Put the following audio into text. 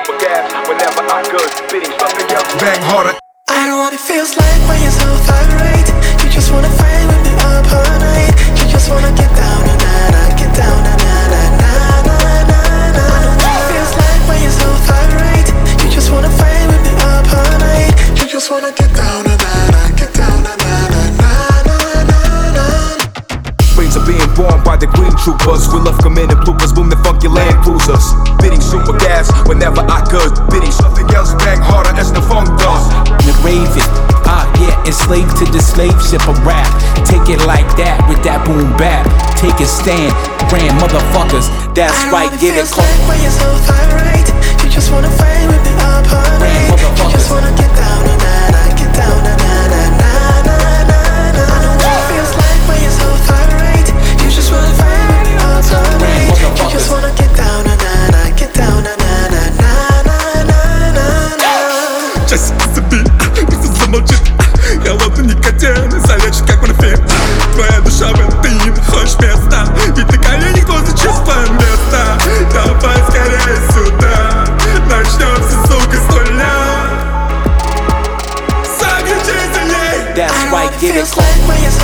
super gas whenever I could. Beating something else, bang harder. I know what it feels like when you're so irate. You just wanna fight with me up all night. You just wanna get down and get down and I know what it feels like when you're so irate. You just wanna fight with me up all night. You just wanna get down and get down and Brains are being born by the green troopers. We love committing bloopers, boom the funky Land Cruisers. Bidding super gas whenever I could. Bidding something else, bang harder as the funk does. The Raven, yeah, enslaved to the slave ship of rap. Take it like that with that boom bap. Take a stand, brand motherfuckers. That's right, get it close. like when you're so irate. You just wanna fight with me up all night. You just wanna get down and get down and I know what it feels like when you're so irate. You just wanna fight with me up all night. You just wanna get down and get down and Just себе, просто замолчит. Я лопну никотин, залечу как морфин. Твоя душа в интим, хочешь места? Ведь на колени кто-то чувство места. Давай скорее сюда, начнем все, сука, с нуля. Закричи сильней. That's right, get it feels like when you're